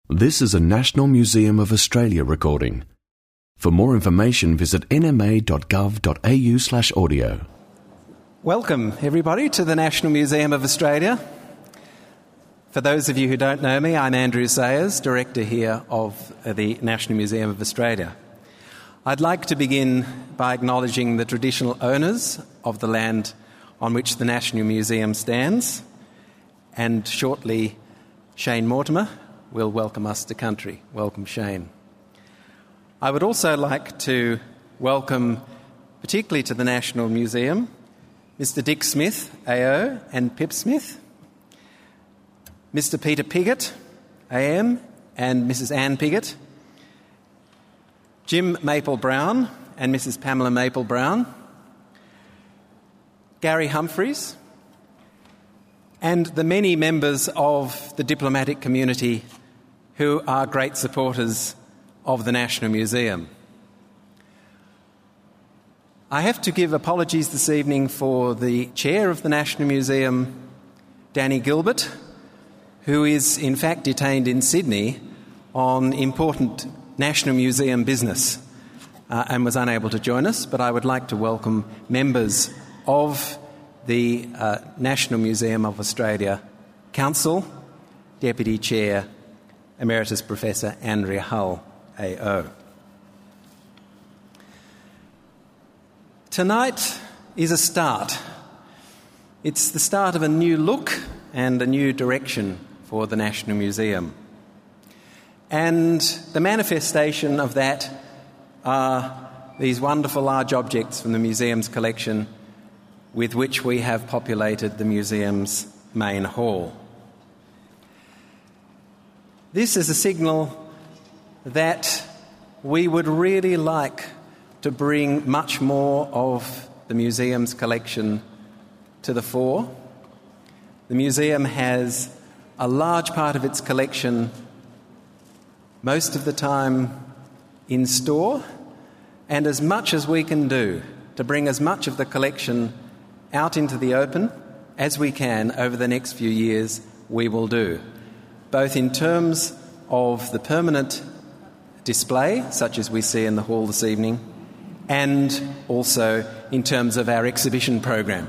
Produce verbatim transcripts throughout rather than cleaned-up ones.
This is a National Museum of Australia recording. For more information, visit n m a dot gov dot a u slash audio. Welcome, everybody, to the National Museum of Australia. For those of you who don't know me, I'm Andrew Sayers, Director here of the National Museum of Australia. I'd like to begin by acknowledging the traditional owners of the land on which the National Museum stands, and shortly Shane Mortimer will welcome us to country. Welcome, Shane. I would also like to welcome, particularly to the National Museum, Mister Dick Smith, A O, and Pip Smith, Mister Peter Piggott, A M, and Missus Anne Piggott, Jim Maple-Brown and Missus Pamela Maple-Brown, Gary Humphreys, and the many members of the diplomatic community who are great supporters of the National Museum. I have to give apologies this evening for the chair of the National Museum, Danny Gilbert, who is in fact detained in Sydney on important National Museum business uh, and was unable to join us, but I would like to welcome members of the uh, National Museum of Australia Council, Deputy Chair, Emeritus Professor Andrea Hull, A O. Tonight is a start. It's the start of a new look and a new direction for the National Museum. And the manifestation of that are these wonderful large objects from the museum's collection with which we have populated the museum's main hall. This is a signal that we would really like to bring much more of the museum's collection to the fore. The museum has a large part of its collection most of the time in store, and as much as we can do to bring as much of the collection out into the open as we can over the next few years, we will do, both in terms of the permanent display, such as we see in the hall this evening, and also in terms of our exhibition program.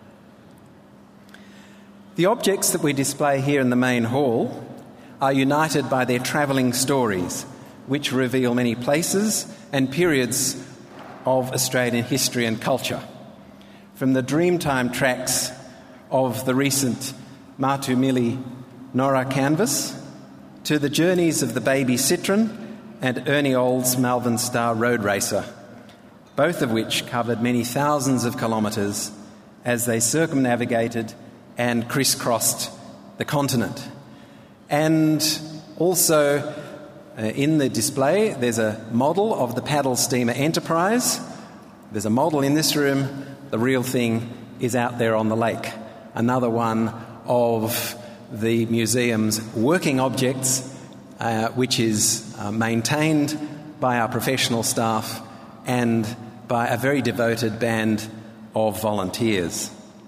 The objects that we display here in the main hall are united by their travelling stories, which reveal many places and periods of Australian history and culture. From the Dreamtime tracks of the recent Matumili Nora canvas to the journeys of the Baby Citroen and Ernie Old's Malvern Star Road Racer, both of which covered many thousands of kilometres as they circumnavigated and crisscrossed the continent. And also uh, in the display there's a model of the paddle steamer Enterprise. There's a model in this room. The real thing is out there on the lake. Another one of the museum's working objects, uh, which is uh, maintained by our professional staff and by a very devoted band of volunteers.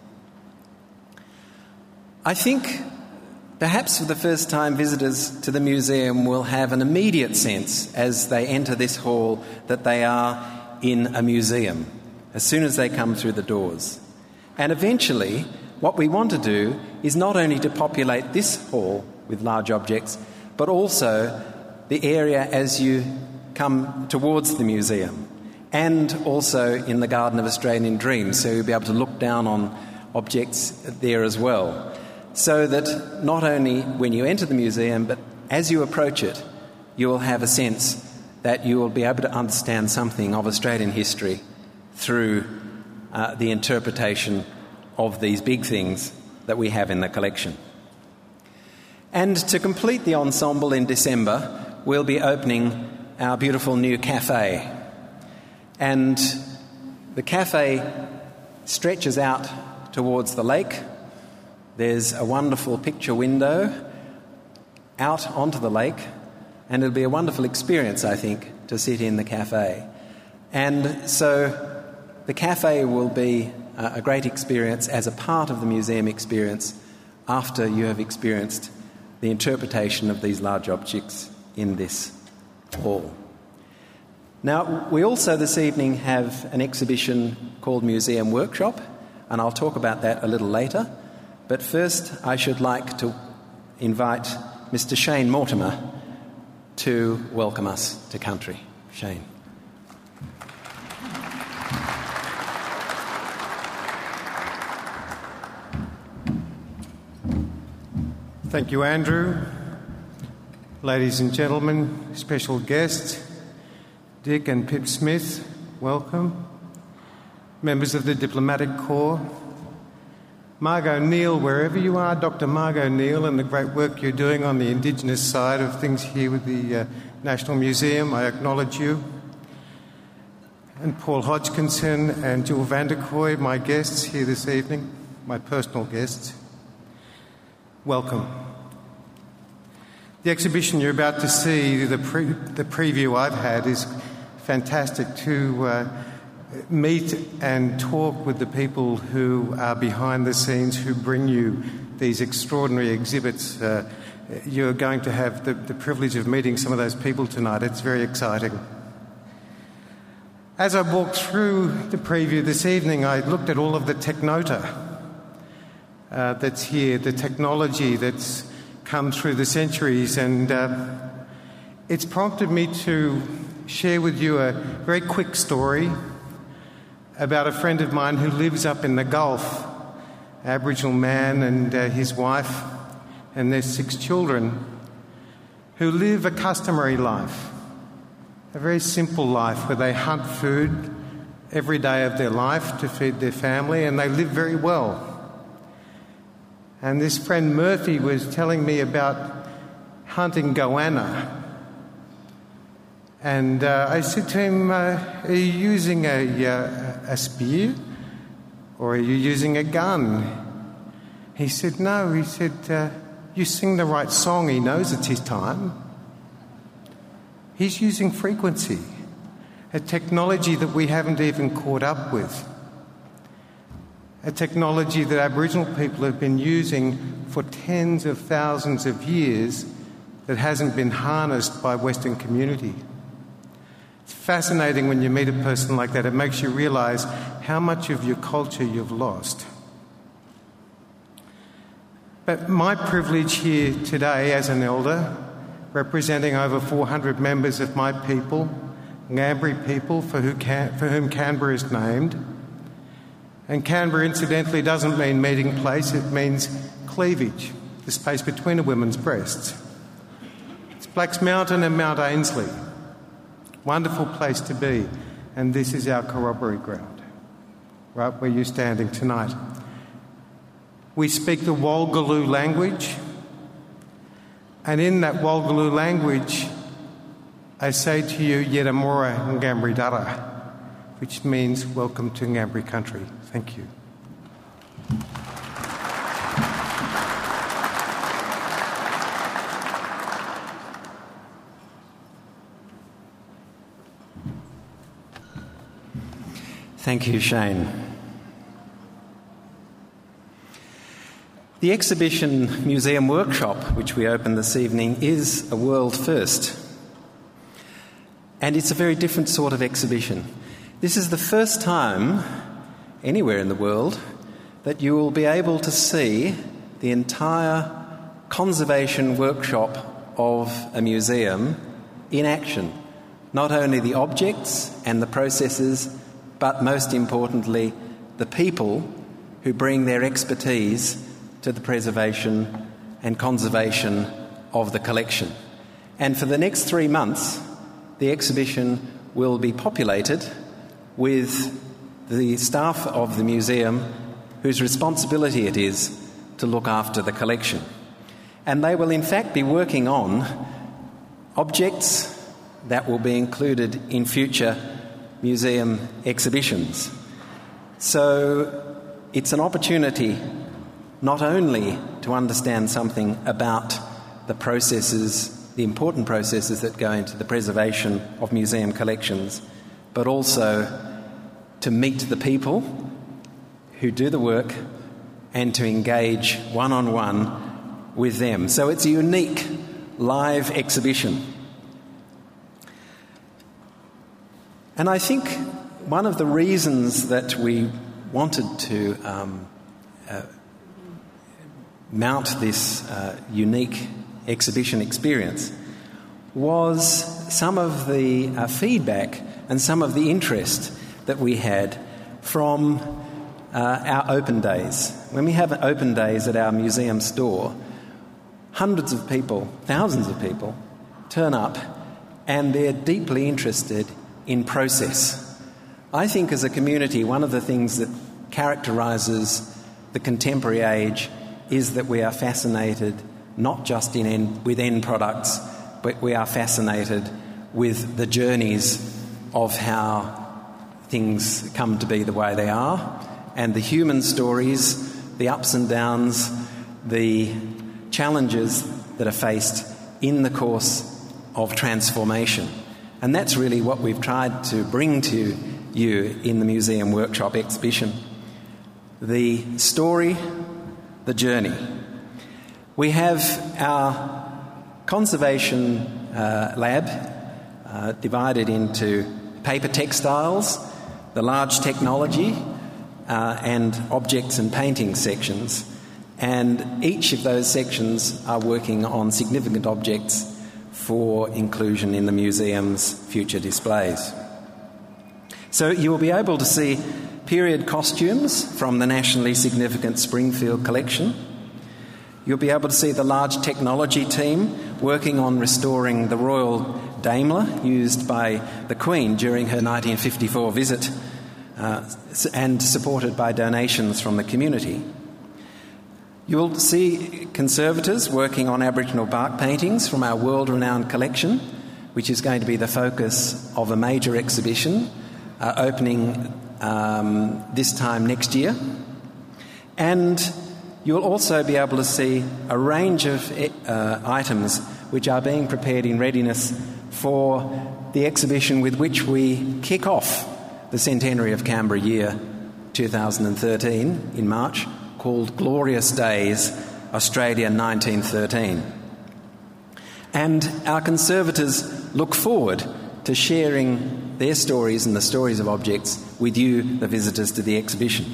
I think perhaps for the first time visitors to the museum will have an immediate sense as they enter this hall that they are in a museum as soon as they come through the doors. And eventually what we want to do is not only to populate this hall with large objects, but also the area as you come towards the museum, and also in the Garden of Australian Dreams, so you'll be able to look down on objects there as well, so that not only when you enter the museum, but as you approach it, you will have a sense that you will be able to understand something of Australian history through uh, the interpretation of these big things that we have in the collection. And to complete the ensemble in December, we'll be opening our beautiful new cafe. And the cafe stretches out towards the lake. There's a wonderful picture window out onto the lake, and it'll be a wonderful experience, I think, to sit in the cafe. And so the cafe will be a great experience as a part of the museum experience after you have experienced the interpretation of these large objects in this hall. Now, we also this evening have an exhibition called Museum Workshop, and I'll talk about that a little later. But first, I should like to invite Mister Shane Mortimer to welcome us to country. Shane. Thank you, Andrew. Ladies and gentlemen, special guests, Dick and Pip Smith, welcome. Members of the Diplomatic Corps, Margot Neal, wherever you are, Doctor Margot Neal, and the great work you're doing on the Indigenous side of things here with the uh, National Museum, I acknowledge you. And Paul Hodgkinson and Jill Vanderkooy, my guests here this evening, my personal guests, welcome. The exhibition you're about to see, the, pre- the preview I've had, is fantastic to uh, meet and talk with the people who are behind the scenes, who bring you these extraordinary exhibits. Uh, you're going to have the, the privilege of meeting some of those people tonight. It's very exciting. As I walked through the preview this evening, I looked at all of the technota uh, that's here, the technology that's come through the centuries, and uh, it's prompted me to share with you a very quick story about a friend of mine who lives up in the Gulf, Aboriginal man and uh, his wife and their six children, who live a customary life, a very simple life where they hunt food every day of their life to feed their family, and they live very well. And this friend Murphy was telling me about hunting goanna. And uh, I said to him, uh, are you using a, uh, a spear or are you using a gun? He said, no. He said, uh, you sing the right song. He knows it's his time. He's using frequency, a technology that we haven't even caught up with. A technology that Aboriginal people have been using for tens of thousands of years that hasn't been harnessed by Western community. It's fascinating when you meet a person like that. It makes you realise how much of your culture you've lost. But my privilege here today as an elder, representing over four hundred members of my people, Ngambri people, for, who can, for whom Canberra is named. And Canberra, incidentally, doesn't mean meeting place, it means cleavage, the space between a woman's breasts. It's Blacks Mountain and Mount Ainslie. Wonderful place to be, and this is our corroboree ground, right where you're standing tonight. We speak the Walgaloo language, and in that Walgaloo language, I say to you, Yedamora Ngambri Dara, which means welcome to Ngambri country. Thank you. Thank you, Shane. The exhibition Museum Workshop, which we opened this evening, is a world first. And it's a very different sort of exhibition. This is the first time anywhere in the world that you will be able to see the entire conservation workshop of a museum in action. Not only the objects and the processes, but most importantly, the people who bring their expertise to the preservation and conservation of the collection. And for the next three months, the exhibition will be populated with the staff of the museum whose responsibility it is to look after the collection. And they will in fact be working on objects that will be included in future museum exhibitions. So it's an opportunity not only to understand something about the processes, the important processes that go into the preservation of museum collections, but also to meet the people who do the work and to engage one-on-one with them. So it's a unique live exhibition. And I think one of the reasons that we wanted to um, uh, mount this uh, unique exhibition experience was some of the uh, feedback and some of the interest that we had from uh, our open days. When we have open days at our museum store, hundreds of people, thousands of people turn up and they're deeply interested in process. I think as a community, one of the things that characterises the contemporary age is that we are fascinated not just in end, with end products, but we are fascinated with the journeys of how things come to be the way they are, and the human stories, the ups and downs, the challenges that are faced in the course of transformation. And that's really what we've tried to bring to you in the Museum Workshop exhibition. The story, the journey. We have our conservation uh, lab uh, divided into paper textiles, the large technology, uh, and objects and painting sections. And each of those sections are working on significant objects for inclusion in the museum's future displays. So you will be able to see period costumes from the nationally significant Springfield collection. You'll be able to see the large technology team working on restoring the Royal Daimler used by the Queen during her nineteen fifty-four visit, uh, and supported by donations from the community. You'll see conservators working on Aboriginal bark paintings from our world-renowned collection, which is going to be the focus of a major exhibition uh, opening um, this time next year. And you'll also be able to see a range of uh, items which are being prepared in readiness for the exhibition with which we kick off the centenary of Canberra year two thousand thirteen in March, called Glorious Days, Australia nineteen thirteen. And our conservators look forward to sharing their stories and the stories of objects with you, the visitors to the exhibition.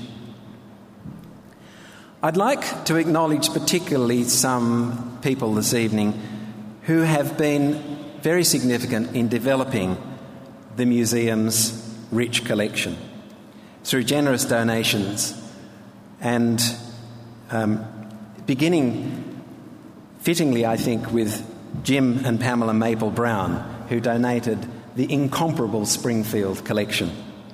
I'd like to acknowledge particularly some people this evening who have been very significant in developing the museum's rich collection through generous donations, and um, beginning fittingly, I think, with Jim and Pamela Maple Brown, who donated the incomparable Springfield collection.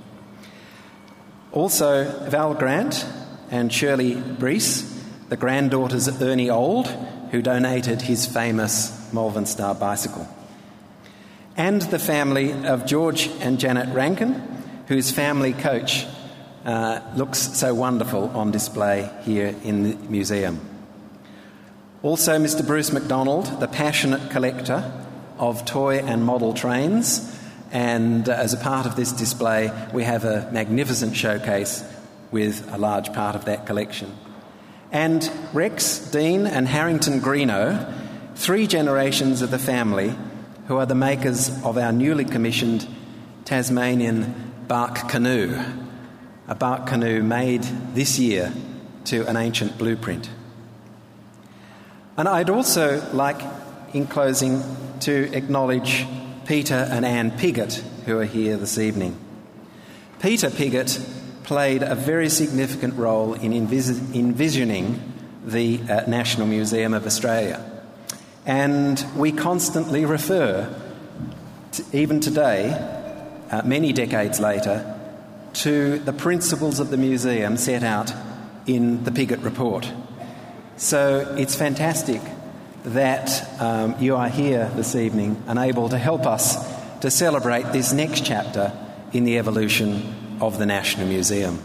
Also, Val Grant and Shirley Breese, the granddaughters of Ernie Old, who donated his famous Malvern Star bicycle. And the family of George and Janet Rankin, whose family coach uh, looks so wonderful on display here in the museum. Also, Mister Bruce MacDonald, the passionate collector of toy and model trains, and uh, as a part of this display, we have a magnificent showcase with a large part of that collection. And Rex, Dean and Harrington Greeno, three generations of the family who are the makers of our newly commissioned Tasmanian bark canoe, a bark canoe made this year to an ancient blueprint. And I'd also like, in closing, to acknowledge Peter and Anne Piggott, who are here this evening. Peter Piggott played a very significant role in envis- envisioning the uh, National Museum of Australia. And we constantly refer, to, even today, uh, many decades later, to the principles of the museum set out in the Piggott Report. So it's fantastic that um, you are here this evening and able to help us to celebrate this next chapter in the evolution of the National Museum.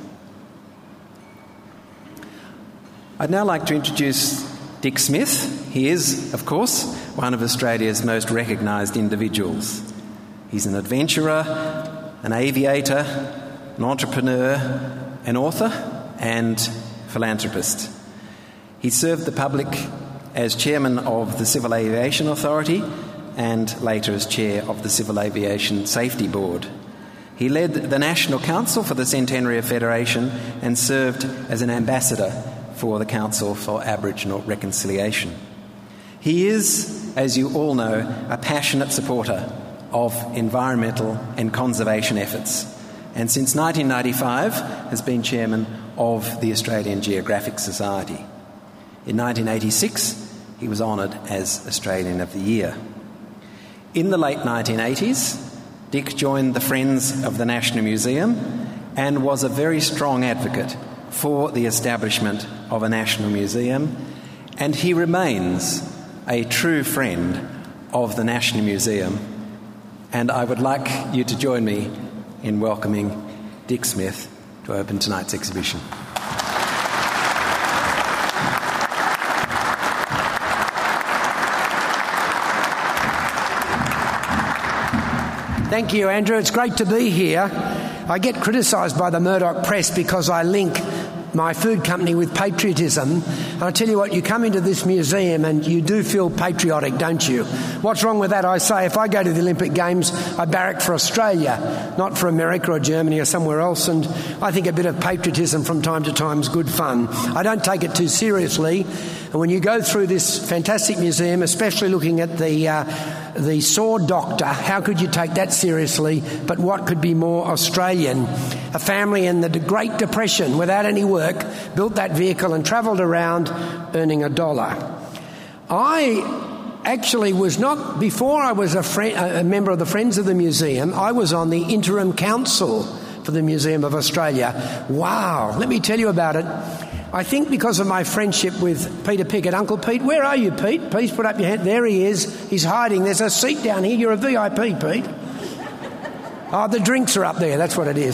I'd now like to introduce Dick Smith. He is, of course, one of Australia's most recognised individuals. He's an adventurer, an aviator, an entrepreneur, an author and philanthropist. He served the public as chairman of the Civil Aviation Authority and later as chair of the Civil Aviation Safety Board. He led the National Council for the Centenary of Federation and served as an ambassador for the Council for Aboriginal Reconciliation. He is, as you all know, a passionate supporter of environmental and conservation efforts, and since nineteen ninety-five has been chairman of the Australian Geographic Society. In nineteen eighty-six, he was honoured as Australian of the Year. In the late nineteen eighties, Dick joined the Friends of the National Museum and was a very strong advocate for the establishment of a National Museum, and he remains a true friend of the National Museum. And I would like you to join me in welcoming Dick Smith to open tonight's exhibition. Thank you, Andrew. It's great to be here. I get criticised by the Murdoch press because I link my food company with patriotism. And I tell you what, you come into this museum and you do feel patriotic, don't you? What's wrong with that? I say, if I go to the Olympic Games, I barrack for Australia, not for America or Germany or somewhere else. And I think a bit of patriotism from time to time is good fun. I don't take it too seriously. And when you go through this fantastic museum, especially looking at the uh, the Sword Doctor, how could you take that seriously? But what could be more Australian? A family in the Great Depression, without any work, built that vehicle and travelled around earning a dollar. I actually was not, before I was a, friend, a member of the Friends of the Museum, I was on the interim council for the Museum of Australia. Wow, let me tell you about it. I think because of my friendship with Peter Pickett. Uncle Pete, where are you, Pete? Please put up your hand. There he is. He's hiding. There's a seat down here. You're a V I P, Pete. Oh, the drinks are up there. That's what it is.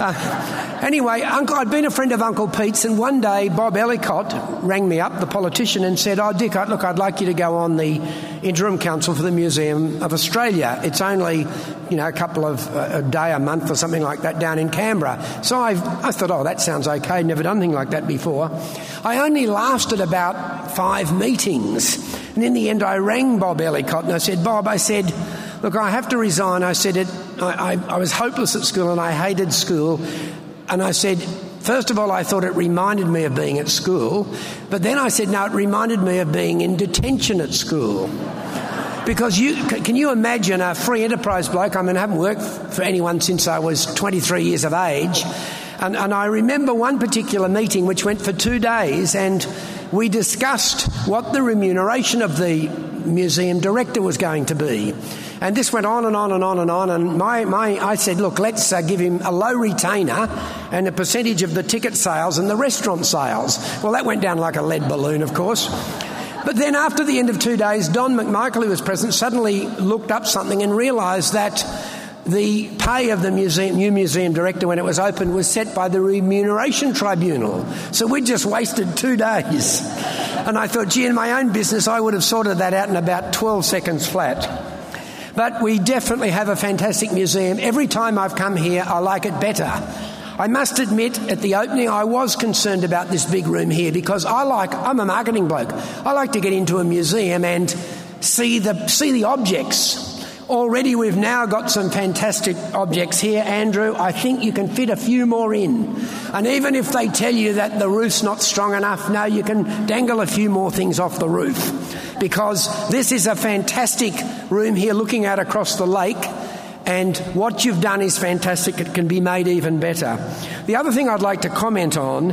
Uh, anyway, Uncle, I'd been a friend of Uncle Pete's, and one day Bob Ellicott rang me up, the politician, and said, oh, Dick, look, I'd like you to go on the interim council for the Museum of Australia. It's only, you know, a couple of uh, a day a month or something like that down in Canberra. So I, I thought, oh, that sounds okay. Never done anything like that before. I only lasted about five meetings. And in the end, I rang Bob Ellicott and I said, Bob, I said, look, I have to resign. I said, it, I, I, I was hopeless at school and I hated school. And I said, first of all, I thought it reminded me of being at school. But then I said, no, it reminded me of being in detention at school. Because you can you imagine a free enterprise bloke? I mean, I haven't worked for anyone since I was twenty-three years of age. And, and I remember one particular meeting which went for two days and we discussed what the remuneration of the museum director was going to be. And this went on and on and on and on. And my, my, I said, look, let's uh, give him a low retainer and a percentage of the ticket sales and the restaurant sales. Well, that went down like a lead balloon, of course. But then after the end of two days, Don McMichael, who was present, suddenly looked up something and realised that the pay of the museum, new museum director when it was opened was set by the Remuneration Tribunal. So we'd just wasted two days. And I thought, gee, in my own business, I would have sorted that out in about twelve seconds flat. But we definitely have a fantastic museum. Every time I've come here, I like it better. I must admit, at the opening, I was concerned about this big room here because I like, I'm a marketing bloke. I like to get into a museum and see the see the objects. Already we've now got some fantastic objects here, Andrew. I think you can fit a few more in. And even if they tell you that the roof's not strong enough, no, you can dangle a few more things off the roof. Because this is a fantastic room here looking out across the lake. And what you've done is fantastic. It can be made even better. The other thing I'd like to comment on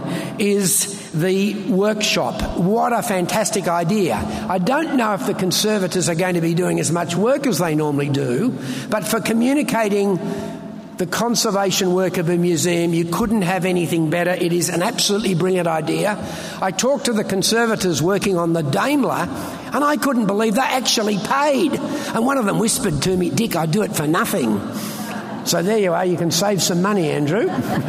is the workshop. What a fantastic idea. I don't know if the Conservators are going to be doing as much work as they normally do, but for communicating the conservation work of a museum, you couldn't have anything better. It is an absolutely brilliant idea. I talked to the Conservators working on the Daimler, and I couldn't believe they actually paid. And one of them whispered to me, Dick, I'd do it for nothing. So there you are. You can save some money, Andrew.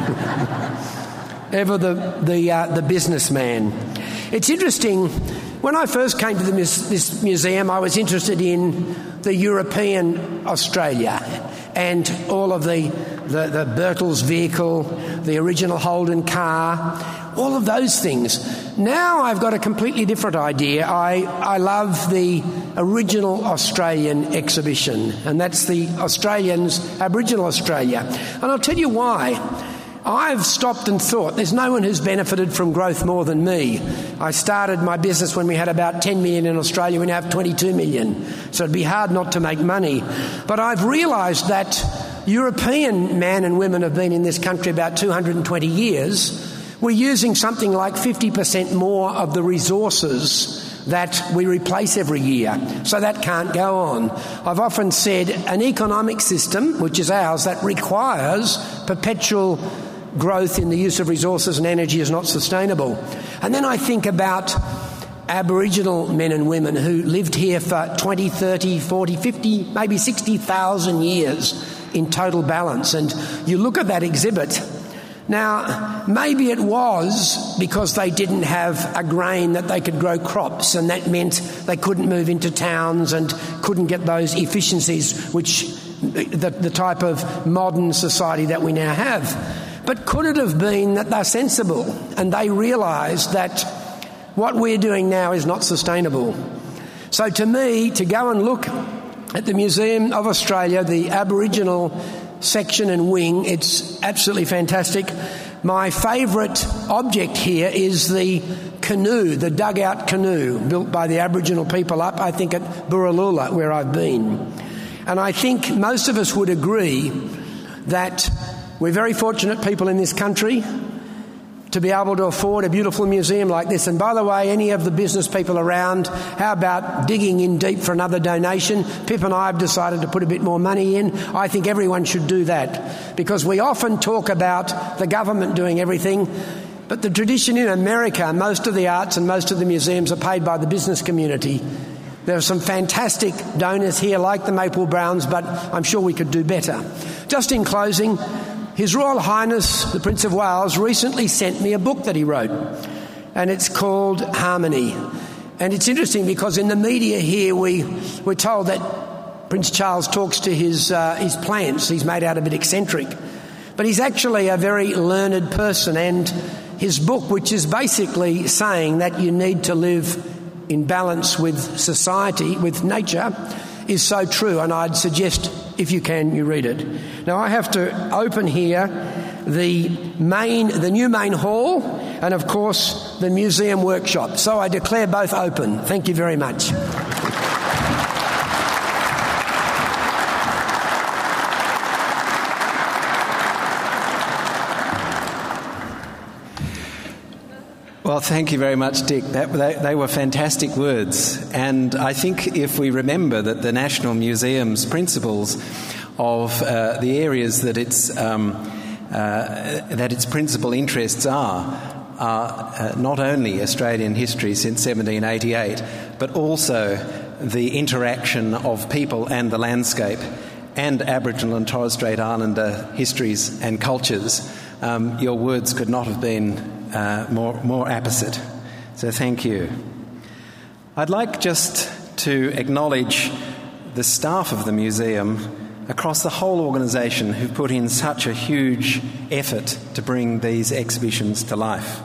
Ever the the, uh, the businessman. It's interesting. When I first came to the, this museum, I was interested in the European Australia. and all of the, the, the Birtles vehicle, the original Holden car, all of those things. Now I've got a completely different idea. I, I love the original Australian exhibition, and that's the Australians, Aboriginal Australia. And I'll tell you why. I've stopped and thought, there's no one who's benefited from growth more than me. I started my business when we had about ten million in Australia, we now have twenty-two million. So it'd be hard not to make money. But I've realised that European men and women have been in this country about two hundred twenty years. We're using something like fifty percent more of the resources that we replace every year. So that can't go on. I've often said an economic system, which is ours, that requires perpetual growth in the use of resources and energy is not sustainable. And then I think about Aboriginal men and women who lived here for twenty, thirty, forty, fifty, maybe sixty thousand years in total balance. And you look at that exhibit. Now, maybe it was because they didn't have a grain that they could grow crops, and that meant they couldn't move into towns and couldn't get those efficiencies, which the, the type of modern society that we now have. But could it have been that they're sensible and they realised that what we're doing now is not sustainable? So to me, to go and look at the Museum of Australia, the Aboriginal section and wing, it's absolutely fantastic. My favourite object here is the canoe, the dugout canoe, built by the Aboriginal people up, I think, at Burralula, where I've been. And I think most of us would agree that we're very fortunate people in this country to be able to afford a beautiful museum like this. And by the way, any of the business people around, how about digging in deep for another donation? Pip and I have decided to put a bit more money in. I think everyone should do that, because we often talk about the government doing everything, but the tradition in America, most of the arts and most of the museums are paid by the business community. There are some fantastic donors here like the Maple Browns, but I'm sure we could do better. Just in closing, His Royal Highness, the Prince of Wales, recently sent me a book that he wrote, and it's called Harmony. And it's interesting because in the media here we, we're told that Prince Charles talks to his, uh, his plants. He's made out a bit eccentric. But he's actually a very learned person, and his book, which is basically saying that you need to live in balance with society, with nature, is so true, and I'd suggest, if you can, you read it. Now, I have to open here the main, the new main hall, and of course the museum workshop. So I declare both open. Thank you very much. Well, thank you very much, Dick. That, they, they were fantastic words. And I think if we remember that the National Museum's principles of uh, the areas that its, um, uh, that its principal interests are, are uh, not only Australian history since seventeen eighty-eight, but also the interaction of people and the landscape, and Aboriginal and Torres Strait Islander histories and cultures, um, your words could not have been Uh, more, more apposite. So thank you. I'd like just to acknowledge the staff of the museum across the whole organisation who've put in such a huge effort to bring these exhibitions to life.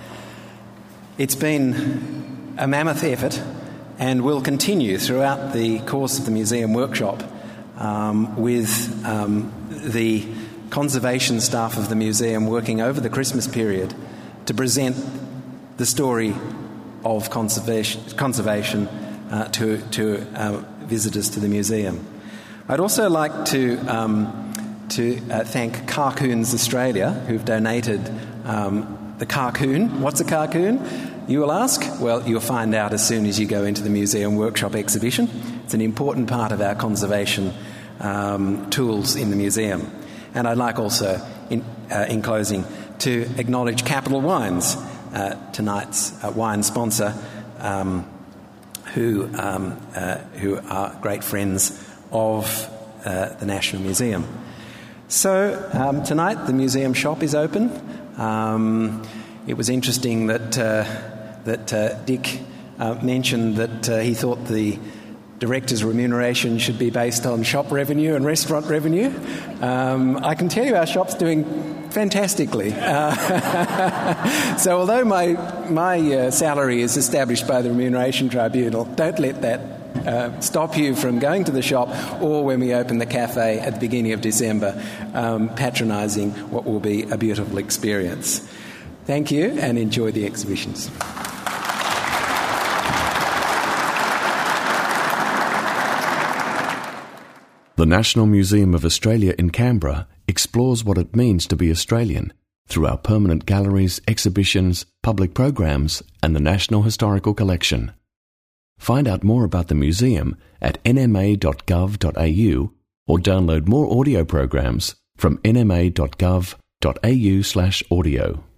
It's been a mammoth effort and will continue throughout the course of the museum workshop um, with um, the conservation staff of the museum working over the Christmas period to present the story of conservation, conservation uh, to, to uh, visitors to the museum. I'd also like to, um, to uh, thank Carcoons Australia, who've donated um, the carcoon. What's a carcoon, you will ask? Well, you'll find out as soon as you go into the museum workshop exhibition. It's an important part of our conservation um, tools in the museum. And I'd like also, in, uh, in closing, to acknowledge Capital Wines, uh, tonight's uh, wine sponsor, um, who um, uh, who are great friends of uh, the National Museum. So um, tonight the museum shop is open. Um, it was interesting that uh, that uh, Dick uh, mentioned that uh, he thought the directors' remuneration should be based on shop revenue and restaurant revenue. Um, I can tell you our shop's doing fantastically. Uh, so although my, my uh, salary is established by the Remuneration Tribunal, don't let that uh, stop you from going to the shop or when we open the cafe at the beginning of December, um, patronising what will be a beautiful experience. Thank you and enjoy the exhibitions. The National Museum of Australia in Canberra explores what it means to be Australian through our permanent galleries, exhibitions, public programs and the National Historical Collection. Find out more about the museum at n m a dot gov dot a u or download more audio programs from n m a dot gov dot a u slash audio.